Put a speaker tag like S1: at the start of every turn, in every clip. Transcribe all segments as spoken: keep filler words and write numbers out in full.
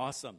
S1: Awesome.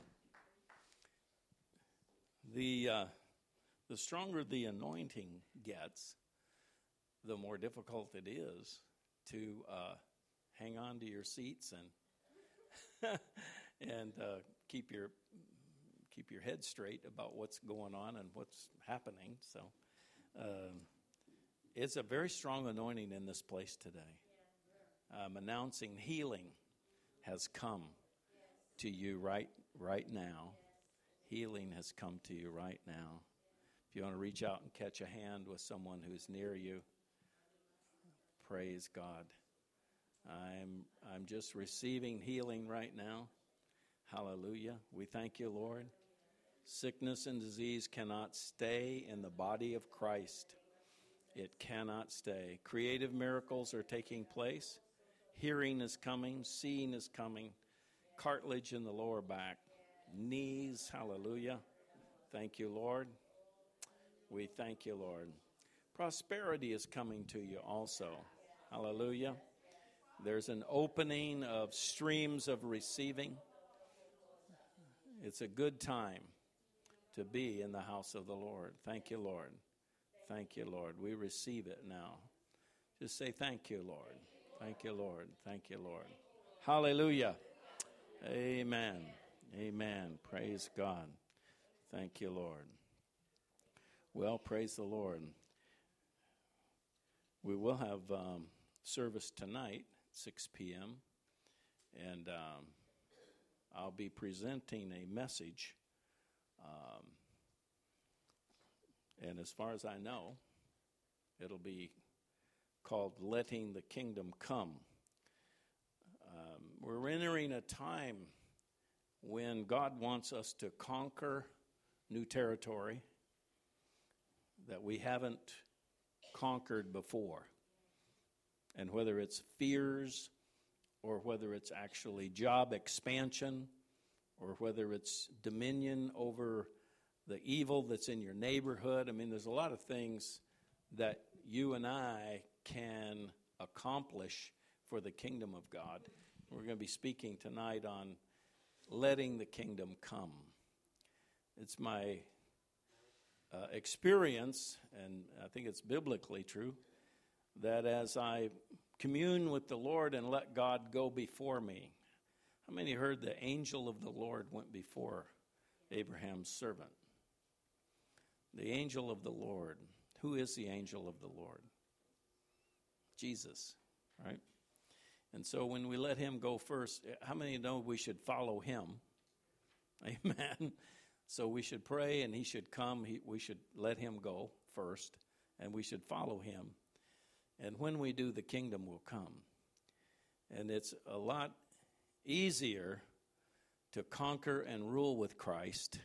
S1: The uh, the stronger the anointing gets, the more difficult it is to uh, hang on to your seats and and uh, keep your keep your head straight about what's going on and what's happening. So um, it's a very strong anointing in this place today. I'm announcing healing has come to you right right now. Healing has come to you right now. If you want to reach out and catch a hand with someone who's near you, praise God. I'm I'm just receiving healing right now. Hallelujah. We thank you, Lord. Sickness and disease cannot stay in the body of Christ. It cannot stay. Creative miracles are taking place. Hearing is coming. Seeing is coming. Cartilage in the lower back. Knees. Hallelujah. Thank you, Lord. We thank you, Lord. Prosperity is coming to you also. Hallelujah. There's an opening of streams of receiving. It's a good time to be in the house of the Lord. Thank you, Lord. Thank you, Lord. We receive it now. Just say thank you, Lord. Thank you, Lord. Thank you, Lord. Hallelujah. Amen. Amen. Praise God. Thank you, Lord. Well, praise the Lord. We will have um, service tonight, six p.m., and um, I'll be presenting a message. Um, and as far as I know, it'll be called Letting the Kingdom Come. Um, we're entering a time when God wants us to conquer new territory that we haven't conquered before. And whether it's fears or whether it's actually job expansion or whether it's dominion over the evil that's in your neighborhood. I mean, there's a lot of things that you and I can accomplish for the kingdom of God. We're going to be speaking tonight on letting the kingdom come. It's my uh, experience, and I think it's biblically true, that as I commune with the Lord and let God go before me. How many heard the angel of the Lord went before Abraham's servant? The angel of the Lord. Who is the angel of the Lord? Jesus, right? And so when we let him go first, how many know we should follow him? Amen. So we should pray and he should come. He, we should let him go first and we should follow him. And when we do, the kingdom will come. And it's a lot easier to conquer and rule with Christ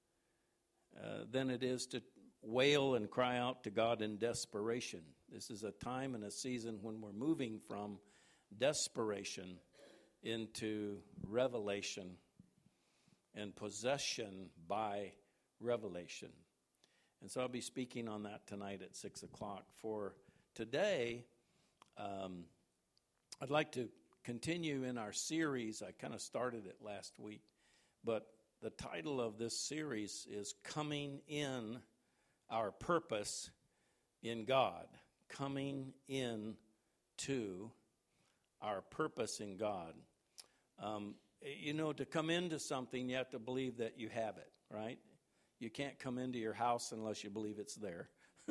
S1: uh, than it is to wail and cry out to God in desperation. This is a time and a season when we're moving from desperation into revelation and possession by revelation. And so I'll be speaking on that tonight at six o'clock. For today, um, I'd like to continue in our series. I kind of started it last week, but the title of this series is Coming In Our Purpose in God. Coming in to our purpose in God. Um, you know, to come into something, you have to believe that you have it, right? You can't come into your house unless you believe it's there.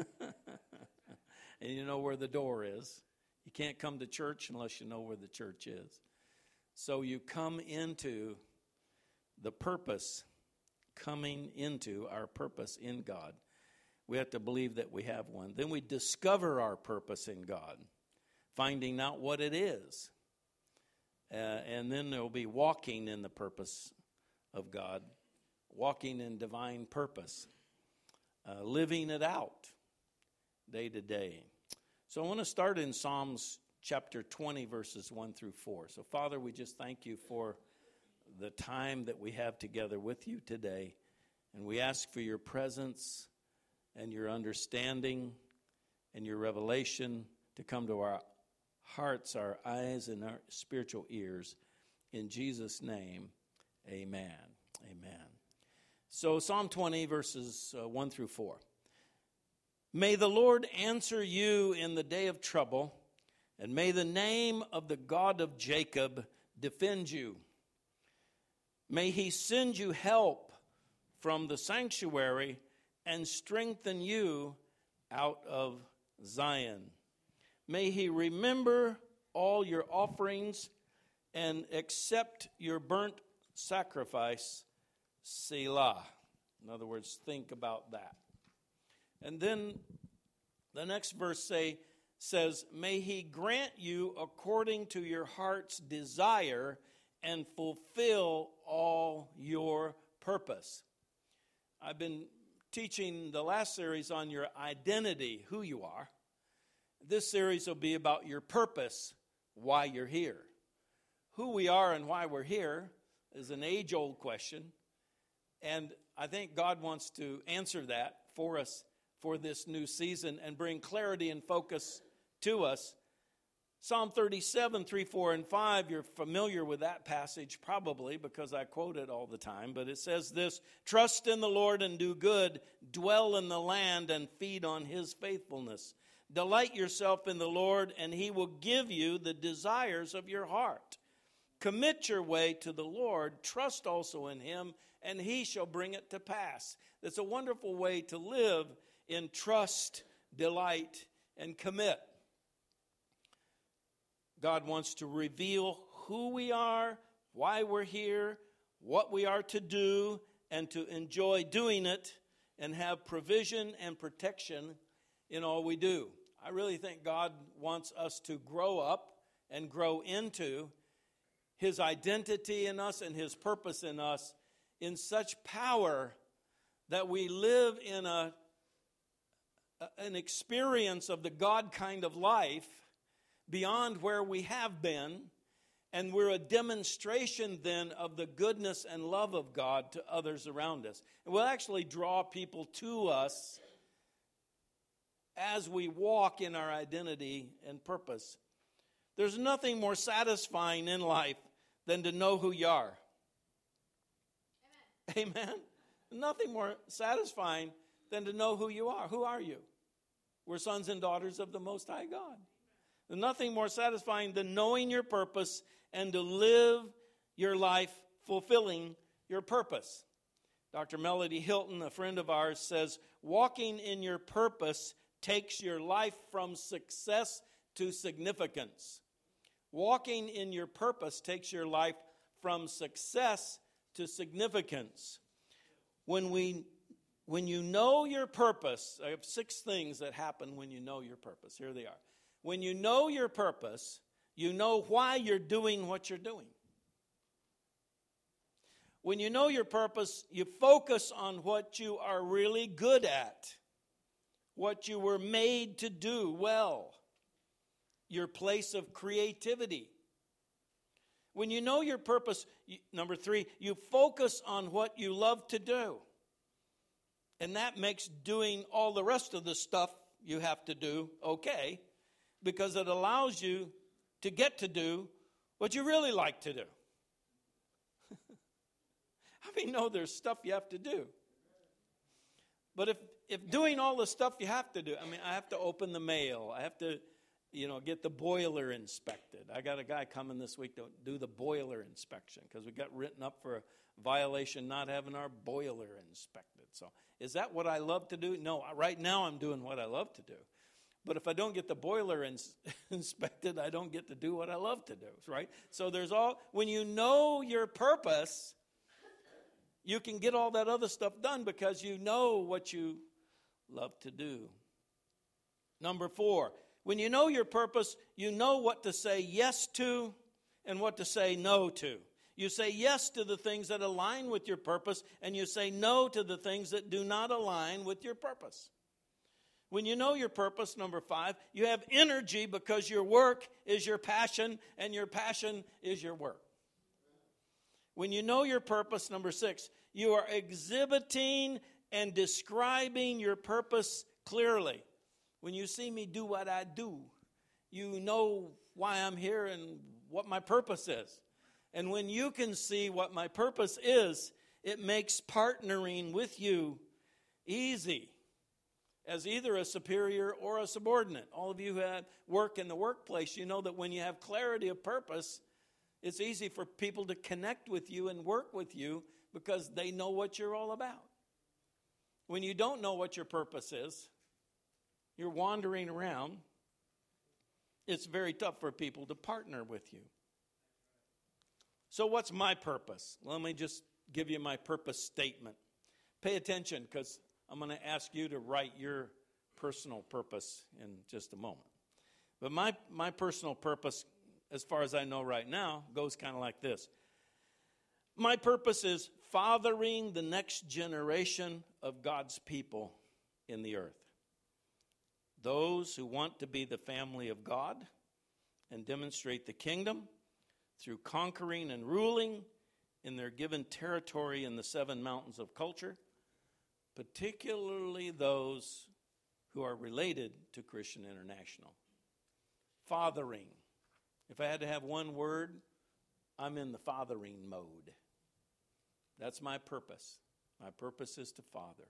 S1: And you know where the door is. You can't come to church unless you know where the church is. So you come into the purpose, coming into our purpose in God. We have to believe that we have one. Then we discover our purpose in God, finding out what it is. Uh, and then there will be walking in the purpose of God, walking in divine purpose, uh, living it out day to day. So I want to start in Psalms chapter twenty, verses one through four. So, Father, we just thank you for the time that we have together with you today. And we ask for your presence and your understanding and your revelation to come to our hearts, our eyes, and our spiritual ears. In Jesus' name, amen. Amen. So Psalm twenty, verses uh, one through four. May the Lord answer you in the day of trouble, and may the name of the God of Jacob defend you. May he send you help from the sanctuary and strengthen you out of Zion. May he remember all your offerings and accept your burnt sacrifice, Selah. In other words, think about that. And then the next verse say, says, may he grant you according to your heart's desire and fulfill all your purpose. I've been teaching the last series on your identity, who you are. This series will be about your purpose, why you're here. Who we are and why we're here is an age-old question, and I think God wants to answer that for us for this new season and bring clarity and focus to us. Psalm thirty-seven, three, four, and five, you're familiar with that passage probably because I quote it all the time, but it says this, trust in the Lord and do good, dwell in the land and feed on his faithfulness. Delight yourself in the Lord and he will give you the desires of your heart. Commit your way to the Lord, trust also in him, and he shall bring it to pass. It's a wonderful way to live in trust, delight, and commit. God wants to reveal who we are, why we're here, what we are to do, and to enjoy doing it, and have provision and protection in all we do. I really think God wants us to grow up and grow into his identity in us and his purpose in us in such power that we live in a an experience of the God kind of life beyond where we have been, and we're a demonstration then of the goodness and love of God to others around us. And we'll actually draw people to us as we walk in our identity and purpose. There's nothing more satisfying in life than to know who you are. Amen. Amen. Nothing more satisfying than to know who you are. Who are you? We're sons and daughters of the Most High God. There's nothing more satisfying than knowing your purpose and to live your life fulfilling your purpose. Doctor Melody Hilton, a friend of ours, says, walking in your purpose takes your life from success to significance. Walking in your purpose takes your life from success to significance. When we, when you know your purpose, I have six things that happen when you know your purpose. Here they are. When you know your purpose, you know why you're doing what you're doing. When you know your purpose, you focus on what you are really good at, what you were made to do well, your place of creativity. When you know your purpose, you, number three, you focus on what you love to do. And that makes doing all the rest of the stuff you have to do okay, because it allows you to get to do what you really like to do. I mean, no, there's stuff you have to do. But if, if doing all the stuff you have to do, I mean, I have to open the mail. I have to, you know, get the boiler inspected. I got a guy coming this week to do the boiler inspection because we got written up for a violation not having our boiler inspected. So is that what I love to do? No, right now I'm doing what I love to do. But if I don't get the boiler ins- inspected, I don't get to do what I love to do, right? So there's all, when you know your purpose, you can get all that other stuff done because you know what you love to do. Number four, when you know your purpose, you know what to say yes to and what to say no to. You say yes to the things that align with your purpose, and you say no to the things that do not align with your purpose. When you know your purpose, number five, you have energy because your work is your passion, and your passion is your work. When you know your purpose, number six, you are exhibiting and describing your purpose clearly. When you see me do what I do, you know why I'm here and what my purpose is. And when you can see what my purpose is, It makes partnering with you easy as either a superior or a subordinate. All of you who have work in the workplace, you know that when you have clarity of purpose, it's easy for people to connect with you and work with you because they know what you're all about. When you don't know what your purpose is, you're wandering around, it's very tough for people to partner with you. So what's my purpose? Let me just give you my purpose statement. Pay attention, because I'm going to ask you to write your personal purpose in just a moment. But my, my personal purpose, as far as I know right now, goes kind of like this. My purpose is fathering the next generation of God's people in the earth. Those who want to be the family of God and demonstrate the kingdom through conquering and ruling in their given territory in the seven mountains of culture, particularly those who are related to Christian International. Fathering. If I had to have one word, I'm in the fathering mode. That's my purpose. My purpose is to father.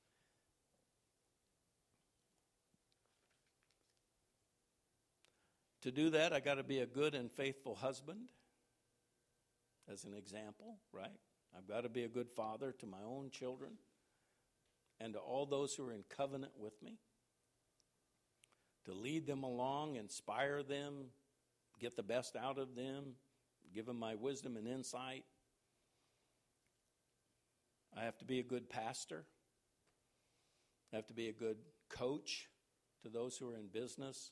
S1: To do that, I got to be a good and faithful husband, as an example, right? I've got to be a good father to my own children and to all those who are in covenant with me, to lead them along, inspire them, get the best out of them, give them my wisdom and insight. I have to be a good pastor. I have to be a good coach to those who are in business.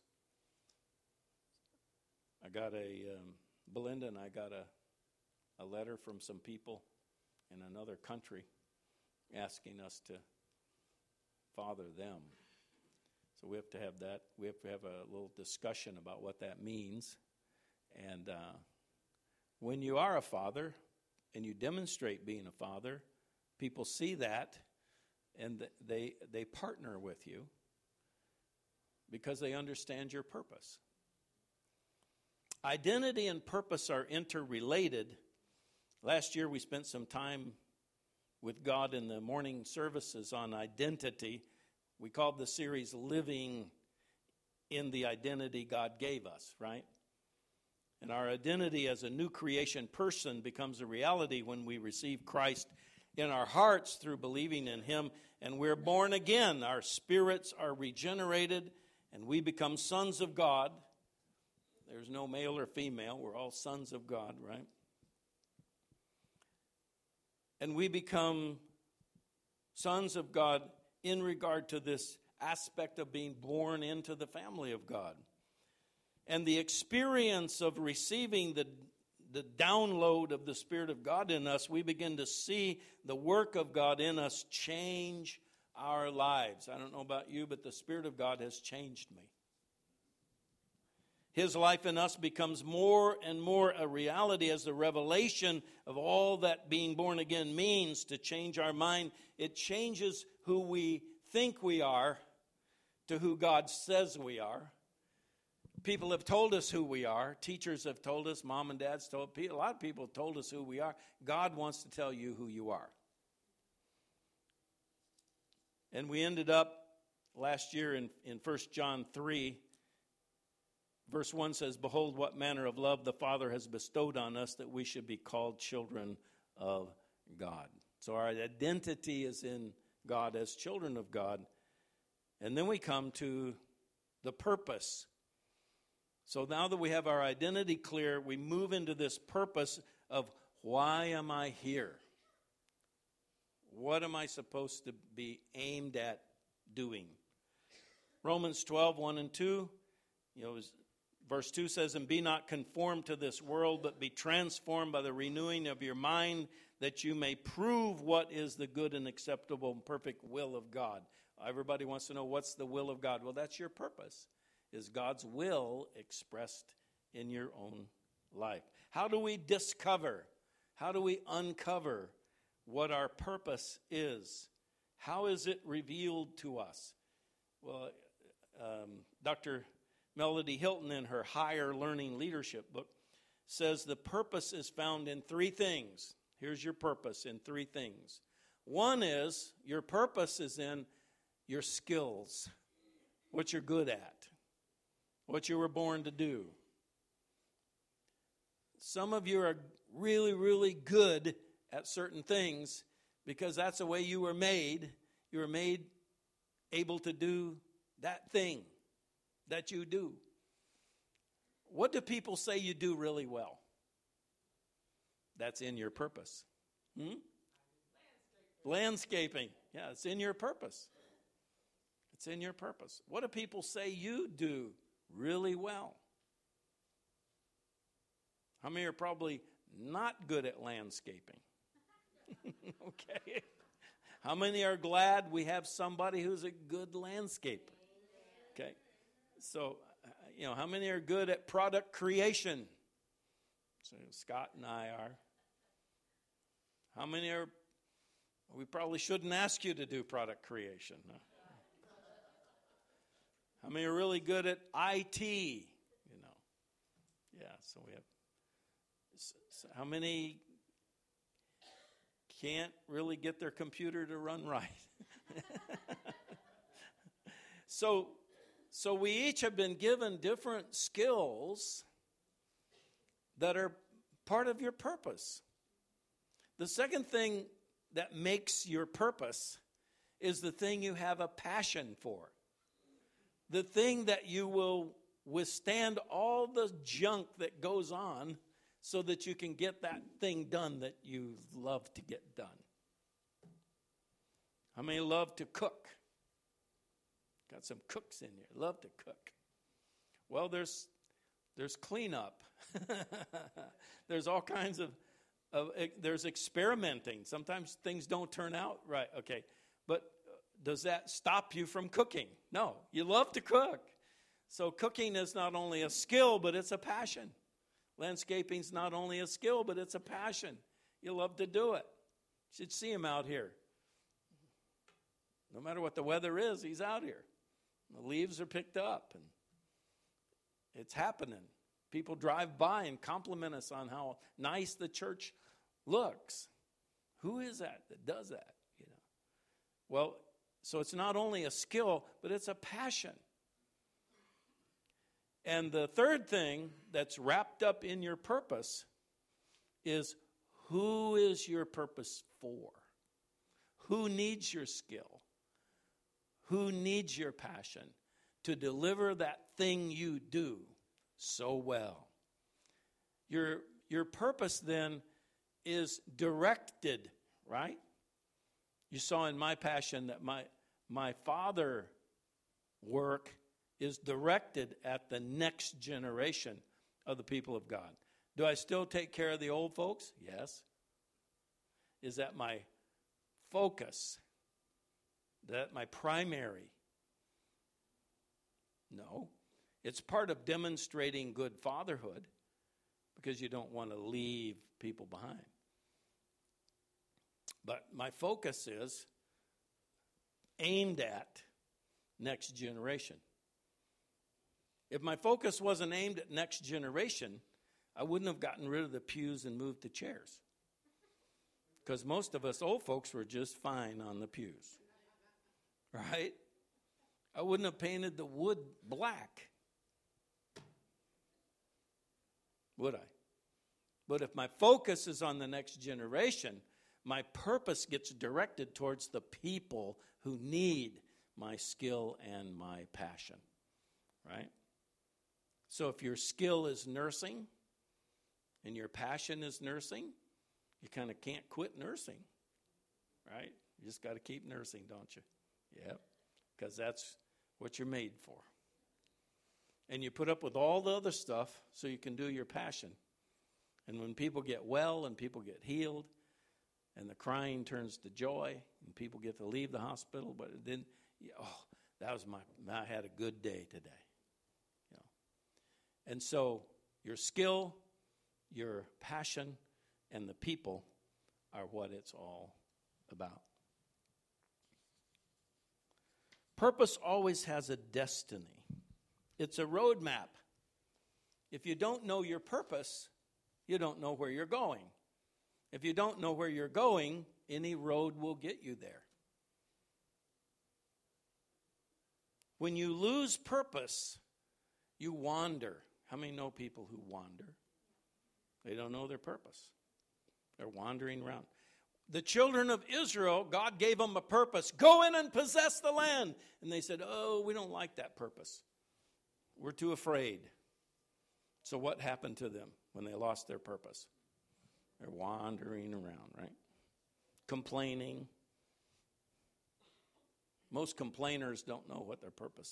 S1: I got a, um, Belinda and I got a, a letter from some people in another country asking us to father them. So we have to have that. We have to have a little discussion about what that means. And uh, when you are a father and you demonstrate being a father, people see that and they they partner with you because they understand your purpose. Identity and purpose are interrelated. Last year we spent some time with God in the morning services on identity. We called the series Living in the Identity God Gave Us, right? And our identity as a new creation person becomes a reality when we receive Christ in our hearts through believing in Him, and we're born again. Our spirits are regenerated, and we become sons of God. There's no male or female. We're all sons of God, right? And we become sons of God in regard to this aspect of being born into the family of God. And the experience of receiving the, the download of the Spirit of God in us, we begin to see the work of God in us change our lives. I don't know about you, but the Spirit of God has changed me. His life in us becomes more and more a reality as the revelation of all that being born again means to change our mind. It changes who we think we are to who God says we are. People have told us who we are. Teachers have told us. Mom and dad's told. A lot of people have told us who we are. God wants to tell you who you are. And we ended up last year in, in First John three. Verse one says, "Behold, what manner of love the Father has bestowed on us, that we should be called children of God." So our identity is in God as children of God. And then we come to the purpose. So now that we have our identity clear, we move into this purpose of, why am I here? What am I supposed to be aimed at doing? Romans twelve, one and two, you know, verse two says, "And be not conformed to this world, but be transformed by the renewing of your mind, that you may prove what is the good and acceptable and perfect will of God." Everybody wants to know, what's the will of God? Well, that's your purpose, is God's will expressed in your own life. How do we discover, how do we uncover what our purpose is? How is it revealed to us? Well, um, Doctor Melody Hilton, in her Higher Learning Leadership book, says the purpose is found in three things. Here's your purpose in three things. One is, your purpose is in your skills, what you're good at, what you were born to do. Some of you are really, really good at certain things because that's the way you were made. You were made able to do that thing that you do. What do people say you do really well? That's in your purpose. Hmm? Landscaping. Landscaping. Yeah, it's in your purpose. It's in your purpose. What do people say you do really well? How many are probably not good at landscaping? Okay. How many are glad we have somebody who's a good landscaper? Okay. So, you know, how many are good at product creation? So Scott and I are. How many are, we probably shouldn't ask you to do product creation. No. How many are really good at I T? You know. Yeah, so we have. So how many can't really get their computer to run right? so, so we each have been given different skills that are part of your purpose. The second thing that makes your purpose is the thing you have a passion for. The thing that you will withstand all the junk that goes on so that you can get that thing done that you love to get done. How many love to cook? Got some cooks in here. Love to cook. Well, there's there's cleanup. There's all kinds of, of, there's experimenting. Sometimes things don't turn out right. Okay, but does that stop you from cooking? No, you love to cook. So cooking is not only a skill, but it's a passion. Landscaping's not only a skill, but it's a passion. You love to do it. You should see him out here. No matter what the weather is, he's out here. The leaves are picked up, and it's happening. People drive by and compliment us on how nice the church looks. Who is that that does that? You know. Well, so it's not only a skill, but it's a passion. And the third thing that's wrapped up in your purpose is, who is your purpose for? Who needs your skill? Who needs your passion to deliver that thing you do so well? Your, your purpose then is directed, right? You saw in my passion that my, my father work is directed at the next generation of the people of God. Do I still take care of the old folks? Yes. Is that my focus? Is that my primary? No. It's part of demonstrating good fatherhood because you don't want to leave people behind. But my focus is aimed at next generation. If my focus wasn't aimed at next generation, I wouldn't have gotten rid of the pews and moved to chairs. Because most of us old folks were just fine on the pews. Right? I wouldn't have painted the wood black. Would I? But if my focus is on the next generation, my purpose gets directed towards the people who need my skill and my passion. Right? So if your skill is nursing and your passion is nursing, you kind of can't quit nursing, right? You just got to keep nursing, don't you? Yep, because that's what you're made for. And you put up with all the other stuff so you can do your passion. And when people get well and people get healed and the crying turns to joy and people get to leave the hospital, but then, oh, that was my, I had a good day today. And so your skill, your passion, and the people are what it's all about. Purpose always has a destiny. It's a roadmap. If you don't know your purpose, you don't know where you're going. If you don't know where you're going, any road will get you there. When you lose purpose, you wander. How many know people who wander? They don't know their purpose. They're wandering around. The children of Israel, God gave them a purpose. Go in and possess the land. And they said, oh, we don't like that purpose. We're too afraid. So what happened to them when they lost their purpose? They're wandering around, right? Complaining. Most complainers don't know what their purpose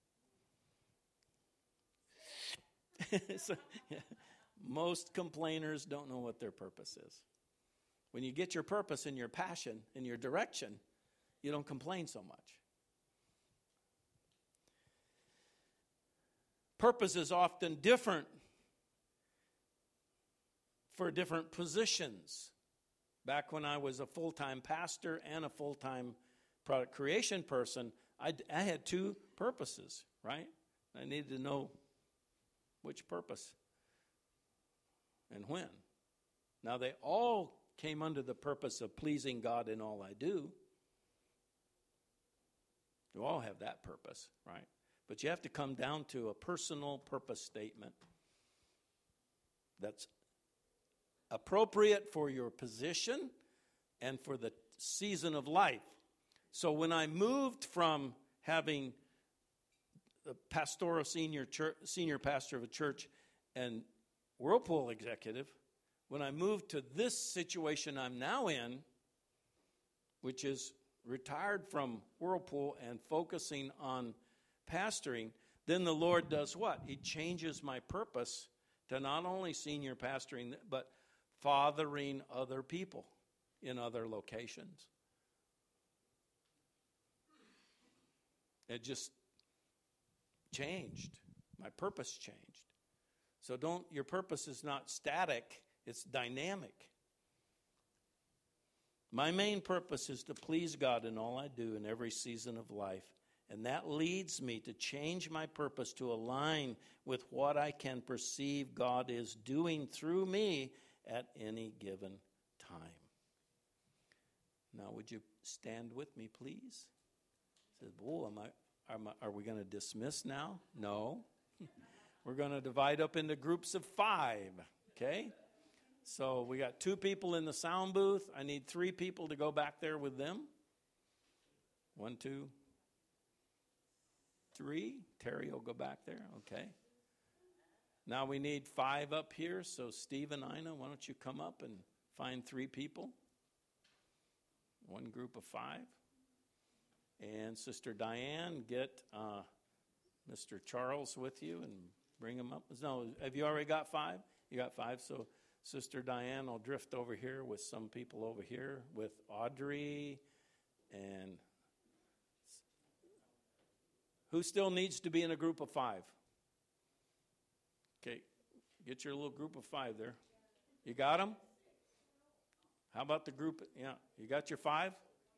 S1: is. so, yeah. Most complainers don't know what their purpose is. When you get your purpose and your passion and your direction, you don't complain so much. Purpose is often different for different positions. Back when I was a full-time pastor and a full-time product creation person, I, I had two purposes, right? I needed to know which purpose and when. Now, they all came under the purpose of pleasing God in all I do. You all have that purpose, right? But you have to come down to a personal purpose statement that's appropriate for your position and for the season of life. So when I moved from having the pastoral senior church, senior pastor of a church and Whirlpool executive, when I moved to this situation I'm now in, which is retired from Whirlpool and focusing on pastoring, then the Lord does what? He changes my purpose to not only senior pastoring, but fathering other people in other locations. It just changed. My purpose changed. So don't, your purpose is not static, it's dynamic. My main purpose is to please God in all I do in every season of life. And that leads me to change my purpose to align with what I can perceive God is doing through me at any given time. Now, would you stand with me, please? He says, "Oh, am I, am I, are we going to dismiss now?" No. We're going to divide up into groups of five, okay? So we got two people in the sound booth. I need three people to go back there with them. One, two, three. Terry will go back there, okay? Now we need five up here. So Steve and Ina, why don't you come up and find three people? One group of five. And Sister Diane, get uh, Mister Charles with you and bring him up. No, have you already got five? You got five, so Sister Diane will drift over here with some people over here with Audrey. And who still needs to be in a group of five? Okay, get your little group of five there. You got them? How about the group? Yeah, you got your five?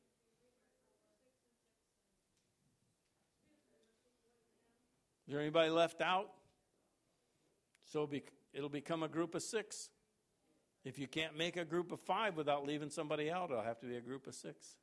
S1: Is there anybody left out? So it'll become a group of six. If you can't make a group of five without leaving somebody out, it'll have to be a group of six.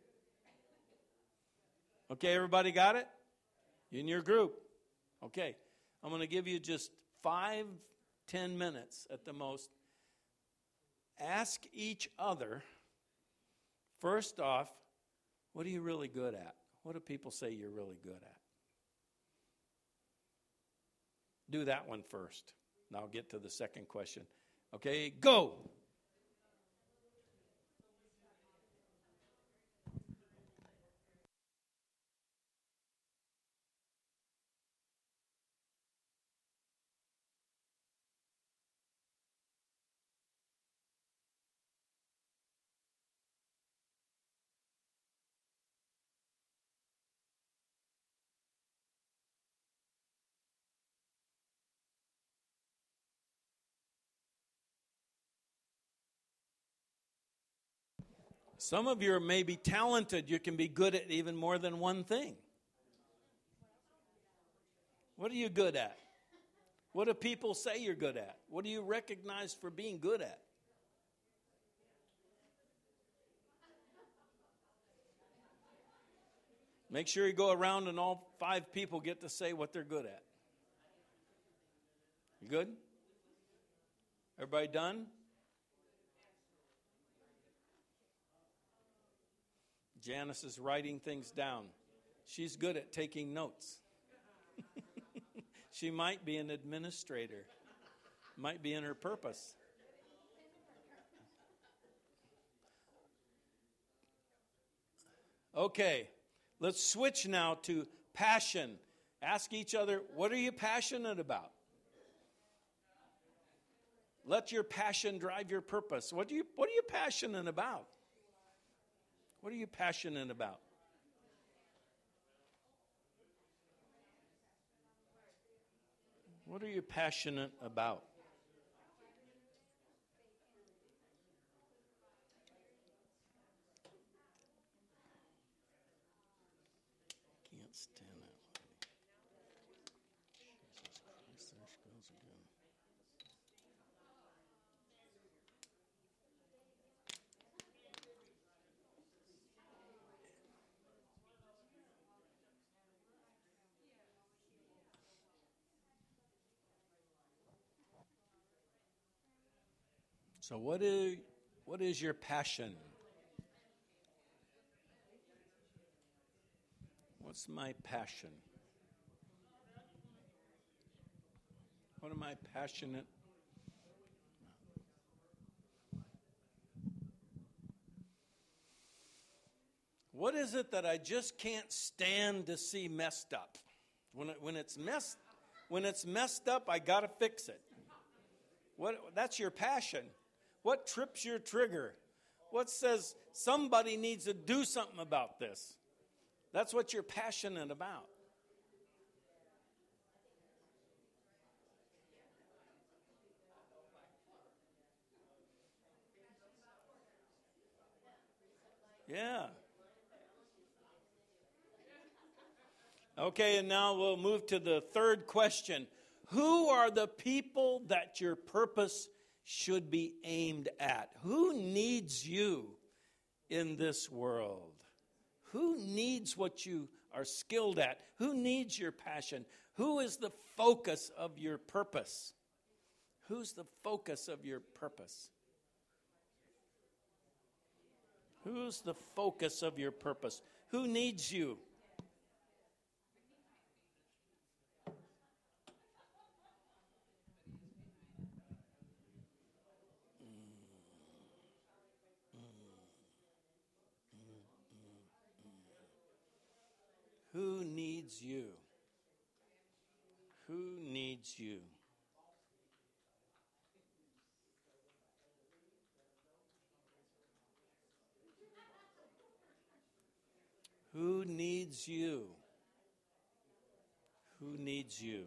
S1: Okay, everybody got it? In your group. Okay, I'm going to give you just five, ten minutes at the most. Ask each other, first off, what are you really good at? What do people say you're really good at? Do that one first. And I'll get to the second question. Okay, go. Some of you are maybe talented. You can be good at even more than one thing. What are you good at? What do people say you're good at? What do you recognize for being good at? Make sure you go around and all five people get to say what they're good at. You good? Everybody done? Janice is writing things down. She's good at taking notes. She might be an administrator. Might be in her purpose. Okay, let's switch now to passion. Ask each other, what are you passionate about? Let your passion drive your purpose. What do you what are you passionate about? What are you passionate about? What are you passionate about? Can't stand that lady. Jesus Christ, there she goes again. So what is what is your passion? What's my passion? What am I passionate? What is it that I just can't stand to see messed up? When it, when it's messed when it's messed up, I got to fix it. What that's your passion. What trips your trigger? What says somebody needs to do something about this? That's what you're passionate about. Yeah. Okay, and now we'll move to the third question. Who are the people that your purpose should be aimed at? Who needs you in this world? Who needs what you are skilled at? Who needs your passion? Who is the focus of your purpose? Who's the focus of your purpose? Who's the focus of your purpose? Who needs you? Who needs you? Who needs you? Who needs you? Who needs you?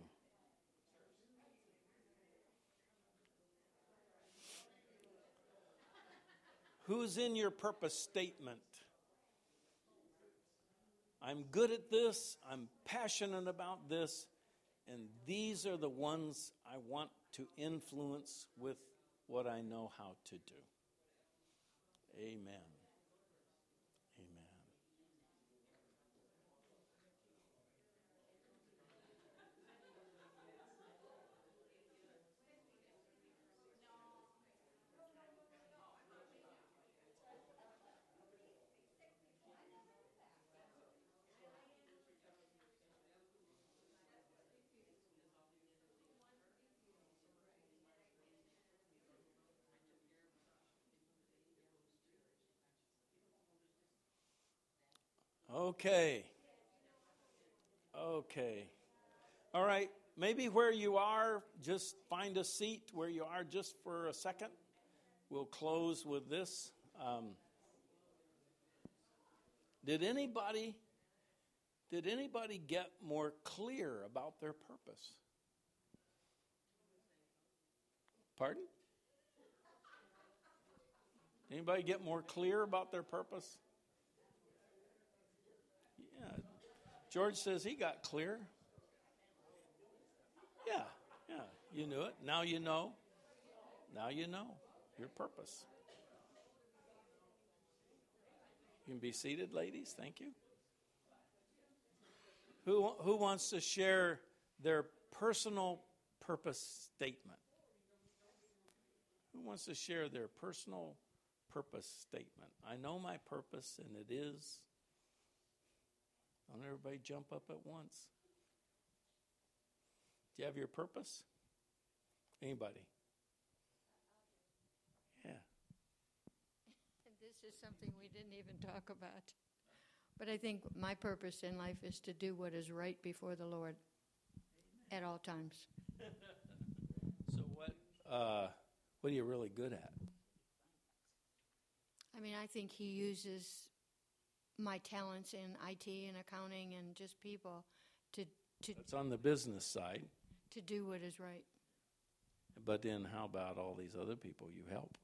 S1: Who's in your purpose statement? I'm good at this, I'm passionate about this, and these are the ones I want to influence with what I know how to do. Amen. Amen. Okay. Okay. All right. Maybe where you are, just find a seat where you are just for a second. We'll close with this. Um, did anybody, did anybody get more clear about their purpose? Pardon? Anybody get more clear about their purpose? Yeah. George says he got clear. Yeah, yeah. You knew it. Now you know. Now you know your purpose. You can be seated, ladies. Thank you. Who, who wants to share their personal purpose statement? Who wants to share their personal purpose statement? I know my purpose, and it is. Don't everybody jump up at once. Do you have your purpose? Anybody? Yeah.
S2: And this is something we didn't even talk about. But I think my purpose in life is to do what is right before the Lord at all times.
S1: So what uh, what are you really good at?
S2: I mean, I think he uses my talents in I T and accounting and just people to to
S1: It's on the business side.
S2: to do what is right.
S1: But then how about all these other people you help?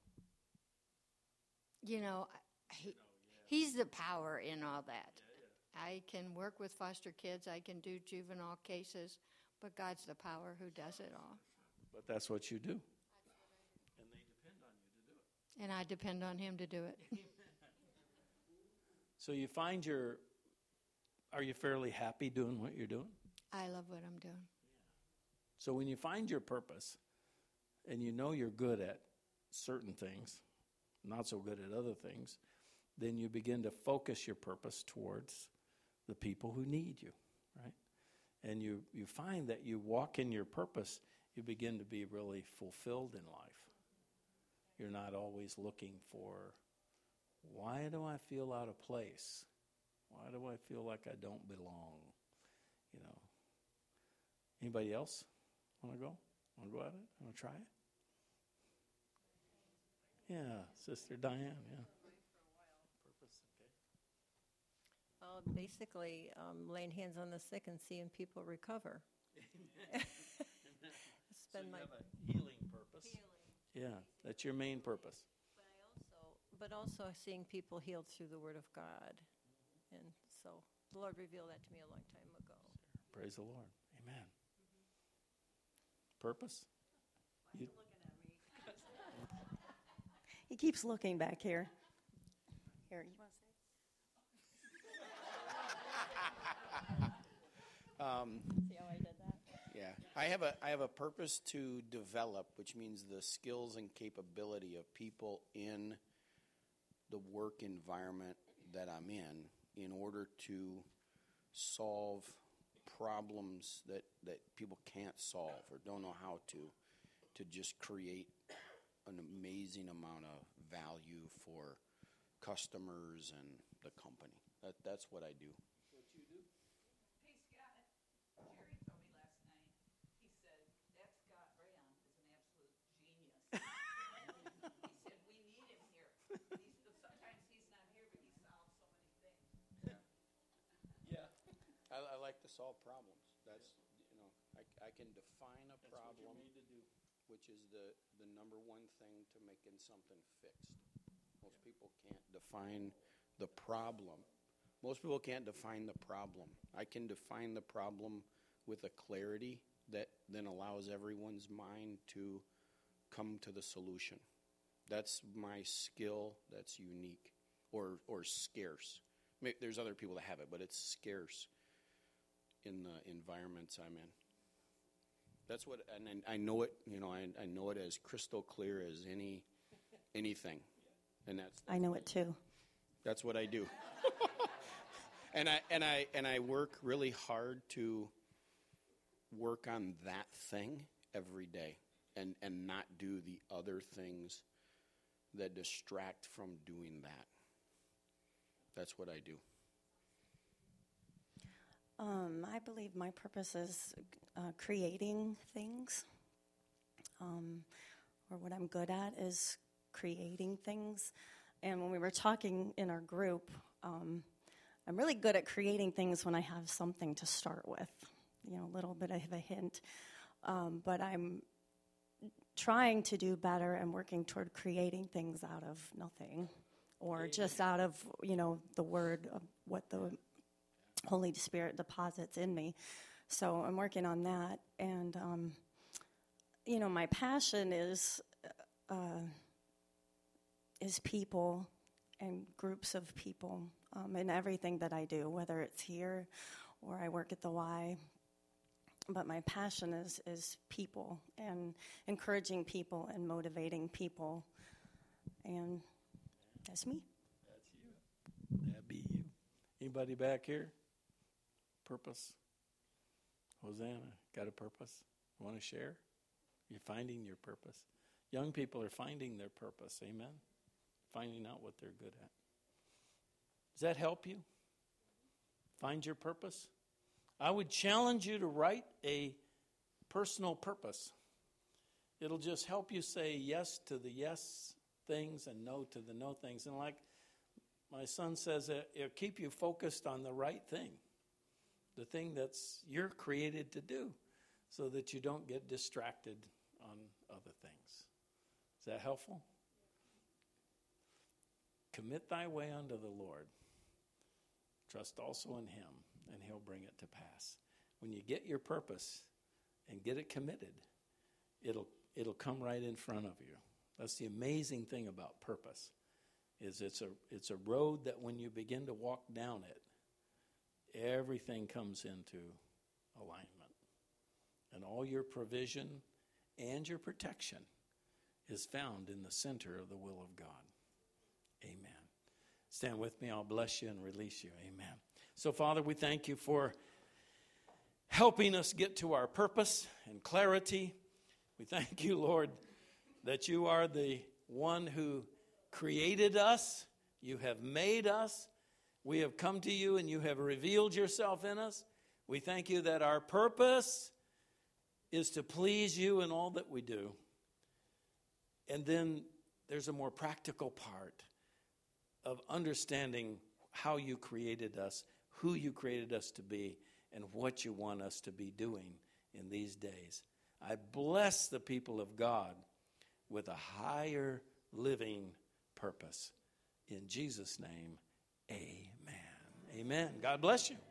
S2: You know, he, he's the power in all that. I can work with foster kids. I can do juvenile cases. But God's the power who does it all.
S1: But that's what you do. And they depend on you to do it.
S2: And I depend on him to do it.
S1: So you find your, are you fairly happy doing what you're doing?
S2: I love what I'm doing.
S1: So when you find your purpose and you know you're good at certain things, not so good at other things, then you begin to focus your purpose towards the people who need you, right? And you, you find that you walk in your purpose, you begin to be really fulfilled in life. You're not always looking for, why do I feel out of place? Why do I feel like I don't belong? You know. Anybody else want to go? Want to go at it? Want to try it? Yeah, Sister Diane, yeah. Purpose, okay.
S3: Well, basically, um, laying hands on the sick and seeing people recover.
S1: Amen. So
S3: Spend
S1: you
S3: my
S1: have a healing purpose.
S3: healing.
S1: Yeah, that's your main purpose.
S3: But I also, but also seeing people healed through the Word of God, and so the Lord revealed that to me a long time ago.
S1: Praise the Lord. Amen. Purpose?
S3: Why are you
S1: You-
S3: looking at me?
S4: He keeps looking back here. Here, you want to say?
S5: Um,
S3: See how I did that?
S5: yeah, I have a I have a purpose to develop, which means the skills and capability of people in the work environment that I'm in, in order to solve problems that, that people can't solve or don't know how to, to just create an amazing amount of value for customers and the company. That that's what I do.
S6: Hey, Scott, Jerry told me last night, he said, that Scott Rayon is an absolute genius. He said, we need him here. He's, sometimes he's not here, but he solves so many things.
S5: Yeah, I, I like to solve problems. That's, you know, I, I can define a
S1: That's what you're
S5: problem,
S1: made to do.
S5: which is the, the number one thing to making something fixed. Most people can't define the problem. Most people can't define the problem. I can define the problem with a clarity that then allows everyone's mind to come to the solution. That's my skill that's unique or, or scarce. May- There's other people that have it, but it's scarce in the environments I'm in. That's what, and I I know it, you know, I, I know it as crystal clear as any, anything. And that's,
S4: I know it too.
S5: that's what I do. and I, and I, and I work really hard to work on that thing every day and, and not do the other things that distract from doing that. That's what I do.
S4: Um, I believe my purpose is uh, creating things, um, or what I'm good at is creating things. And when we were talking in our group, um, I'm really good at creating things when I have something to start with, you know, a little bit of a hint. Um, but I'm trying to do better and working toward creating things out of nothing, or just out of, you know, the word of what the Holy Spirit deposits in me. So I'm working on that. And, um, you know, my passion is uh, is people and groups of people um, in everything that I do, whether it's here or I work at the Y. But my passion is, is people and encouraging people and motivating people. And that's me.
S1: That's you. That be you. Anybody back here? Purpose? Hosanna, got a purpose? Want to share? You're finding your purpose. Young people are finding their purpose. Amen? Finding out what they're good at. Does that help you? Find your purpose? I would challenge you to write a personal purpose. It'll just help you say yes to the yes things and no to the no things. And like my son says, it'll keep you focused on the right thing, the thing that's you're created to do, so that you don't get distracted on other things. Is that helpful? Commit thy way unto the Lord. Trust also in him, and he'll bring it to pass. When you get your purpose and get it committed, it'll it'll come right in front of you. That's the amazing thing about purpose, is it's a it's a road that when you begin to walk down it, everything comes into alignment. And all your provision and your protection is found in the center of the will of God. Amen. Stand with me. I'll bless you and release you. Amen. So, Father, we thank you for helping us get to our purpose and clarity. We thank you, Lord, that you are the one who created us. You have made us. We have come to you and you have revealed yourself in us. We thank you that our purpose is to please you in all that we do. And then there's a more practical part of understanding how you created us, who you created us to be, and what you want us to be doing in these days. I bless the people of God with a higher living purpose. In Jesus' name, amen. Amen. God bless you.